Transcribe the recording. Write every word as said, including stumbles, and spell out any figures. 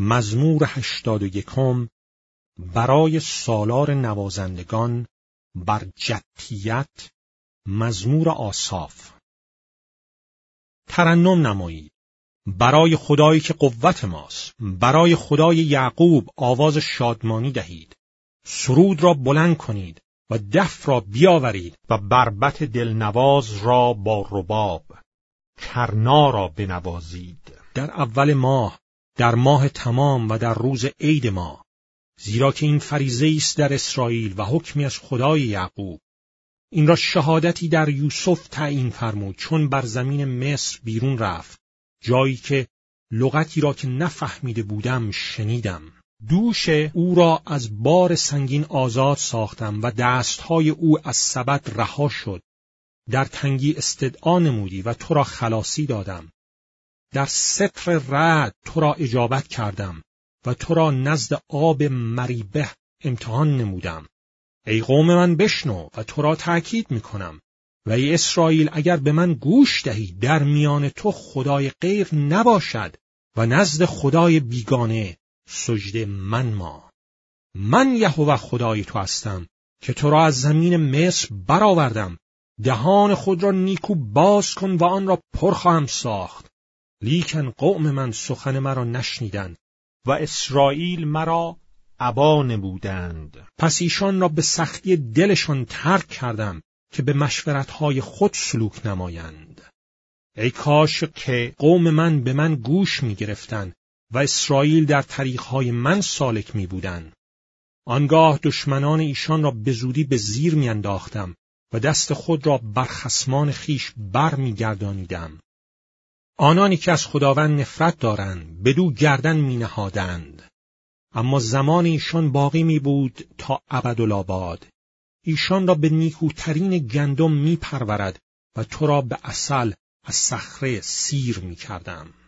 مزمور هشتاد و یکم برای سالار نوازندگان بر جتیت، مزمور آساف. ترنم نمایید برای خدایی که قوت ماست، برای خدای یعقوب آواز شادمانی دهید. سرود را بلند کنید و دف را بیاورید و بربط دلنواز را با رباب، کرنا را بنوازید. در اول ماه، در ماه تمام و در روز عید ما، زیرا که این فریضه است در اسرائیل و حکمی از خدای یعقوب. این را شهادتی در یوسف تعیین فرمود، چون بر زمین مصر بیرون رفت، جایی که لغتی را که نفهمیده بودم شنیدم. دوش او را از بار سنگین آزاد ساختم و دستهای او از سبد رها شد. در تنگی استدعا نمودی و تو را خلاصی دادم. در ستر رعد تو را اجابت کردم و تو را نزد آب مریبه امتحان نمودم. ای قوم من بشنو و تو را تأکید میکنم. و ای اسرائیل اگر به من گوش دهی، در میان تو خدای غیر نباشد و نزد خدای بیگانه سجده من ما. من یهوه خدای تو هستم که تو را از زمین مصر برآوردم. دهان خود را نیکو باز کن و آن را پر خواهم ساخت. لیکن قوم من سخن مرا نشنیدند و اسرائیل مرا ابا نمودند. پس ایشان را به سختی دلشان ترک کردم که به مشورتهای خود سلوک نمایند. ای کاش که قوم من به من گوش می گرفتند و اسرائیل در طریقهای من سالک می بودند. آنگاه دشمنان ایشان را به زودی به زیر می انداختم و دست خود را بر خصمان خیش بر می گردانیدم. آنانی که از خداوند نفرت دارند بدو گردن می نهادند. اما زمان ایشان باقی می بود تا ابدالآباد. ایشان را به نیکوترین گندم می پرورد و تو را به عسل از صخره سیر می کردم.